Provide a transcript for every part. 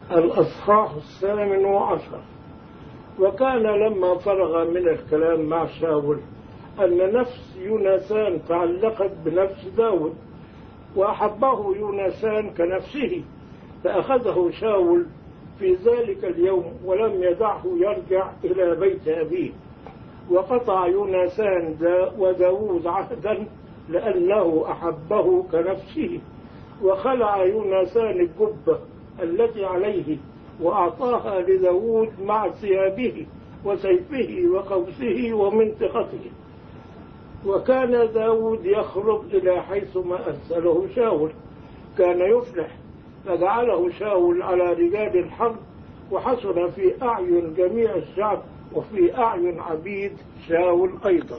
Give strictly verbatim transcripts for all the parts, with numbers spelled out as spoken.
الأصحاح الثامن عشر. وكان لما فرغ من الكلام مع شاول أن نفس يونسان تعلقت بنفس داود، وأحبه يونسان كنفسه، فأخذه شاول في ذلك اليوم ولم يدعه يرجع إلى بيت أبيه. وقطع يونسان دا وداود عهدا لأنه أحبه كنفسه، وخلع يونسان الجبة التي عليه وأعطاها لداود مع ثيابه وسيفه وقوسه ومنطقته. وكان داود يخرج إلى حيث ما أرسله شاول، كان يفلح، فجعله شاول على رجال الحرب، وحسن في أعين جميع الشعب وفي أعين عبيد شاول أيضا.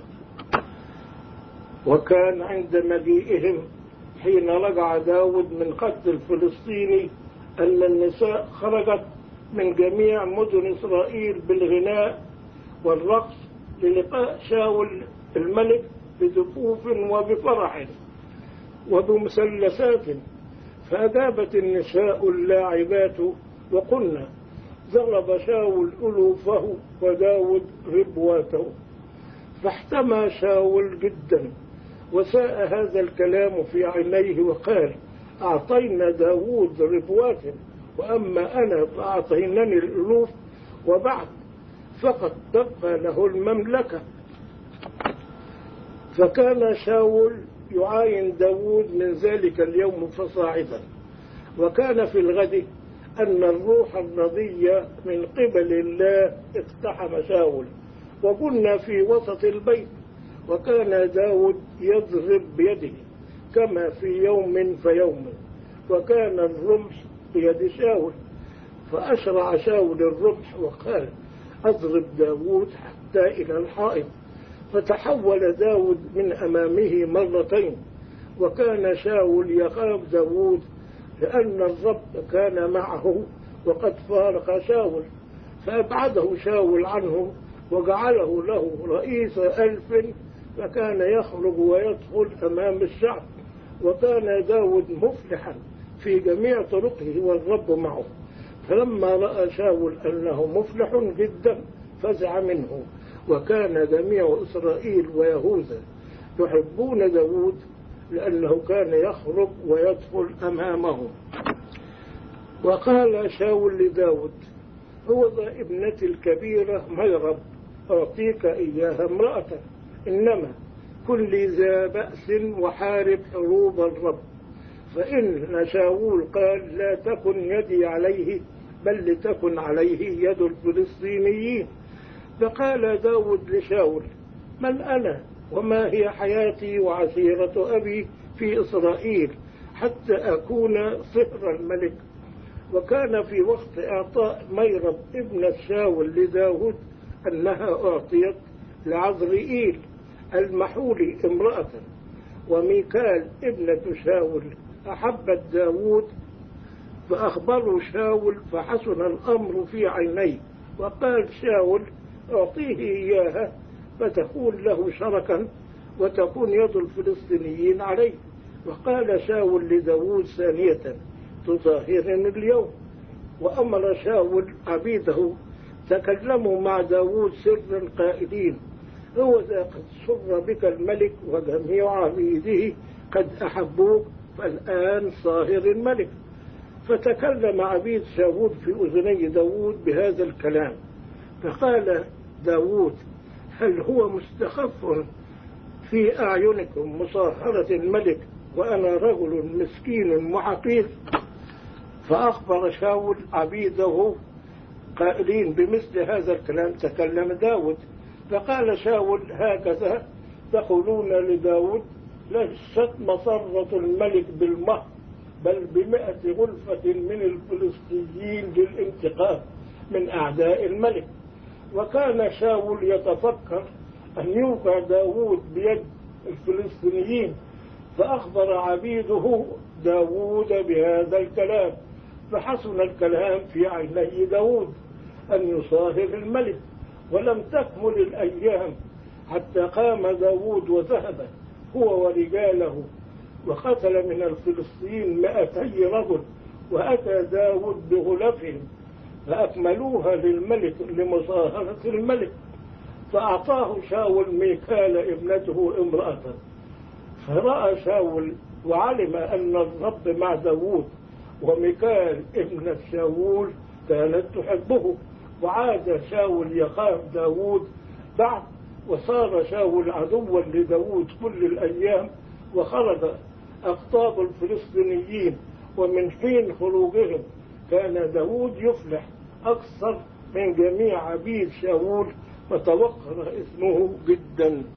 وكان عند مجيئهم حين رجع داود من قتل الفلسطيني أن النساء خرجت من جميع مدن إسرائيل بالغناء والرقص للقاء شاول الملك بدفوف وبفرح وبمثلثات. فأجابت النساء اللاعبات وقلنا: ضرب شاول ألوفه وداود ربواته. فاحتمى شاول جدا، وساء هذا الكلام في عينيه، وقال: أعطينا داود ربوات، وأما أنا فأعطينني الألوف، وبعد فقد تبقى له المملكة. فكان شاول يعاين داود من ذلك اليوم فصاعدا. وكان في الغد أن الروح الرضية من قبل الله اقتحم شاول، وكنا في وسط البيت، وكان داود يضرب بيده كما في يوم فيوم، وكان الرمح بيد شاول. فأشرع شاول الرمح وقال: أضرب داود حتى إلى الحائط. فتحول داود من أمامه مرتين. وكان شاول يخاف داود لأن الرب كان معه وقد فارق شاول، فأبعده شاول عنه وجعله له رئيس ألف، فكان يخرج ويدخل أمام الشعب. وكان داود مفلحا في جميع طرقه والرب معه. فلما رأى شاول أنه مفلح جدا فزع منه. وكان جميع إسرائيل ويهوذا يحبون داود لأنه كان يخرج ويدخل أمامهم. وقال شاول لداود: هو ذا ابنتي الكبيرة ميرب، أعطيك إياها امرأة، إنما كن لي ذا بأس وحارب حروب الرب. فإن شاول قال: لا تكن يدي عليه، بل لتكن عليه يد الفلسطينيين. فقال داود لشاول: من أنا وما هي حياتي وعشيرة أبي في إسرائيل حتى أكون صهر الملك؟ وكان في وقت إعطاء ميرب ابنة شاول لداود أنها أعطيت لعزرئيل المحولي امرأة. وميكال ابنة شاول أحبت داود، فأخبروا شاول، فحسن الأمر في عينيه. وقال شاول: أعطيه إياها فتكون له شركا، وتكون يد الفلسطينيين عليه. وقال شاول لداود ثانية: تطهرني اليوم. وأمر شاول عبيده تكلموا مع داود سرا قائلين: هو ذا قد سر بك الملك وجميع عبيده قد أحبوك، فالآن صاهر الملك. فتكلم عبيد شاول في أذني داود بهذا الكلام. فقال داود: هل هو مستخف في أعينكم مصاهرة الملك وأنا رجل مسكين محقير؟ فأخبر شاول عبيده قائلين بمثل هذا الكلام تكلم داود. فقال شاول: هكذا تقولون لداود: ليست مسرة الملك بالمهر، بل بمئة غلفة من الفلسطينيين للانتقام من أعداء الملك. وكان شاول يتفكر أن يوقع داود بيد الفلسطينيين، فأخبر عبيده داود بهذا الكلام. فحسن الكلام في عيني داود أن يصاهر الملك. ولم تكمل الأيام حتى قام داود وذهب هو ورجاله، وقتل من الفلسطينيين مائتي رجل، وأتى داود بغلفهم فأكملوها للملك لمصاهرة الملك، فأعطاه شاول ميكال ابنته امرأة. فرأى شاول وعلم أن الرب مع داود، وميكال ابنة شاول كانت تحبه، وعاد شاول يخاف داود بعد، وصار شاول عدوا لداود كل الأيام. وخرج أقطاب الفلسطينيين، ومن حين خروجهم كان داود يفلح أكثر من جميع عبيد شاول، وتوقر اسمه جدا.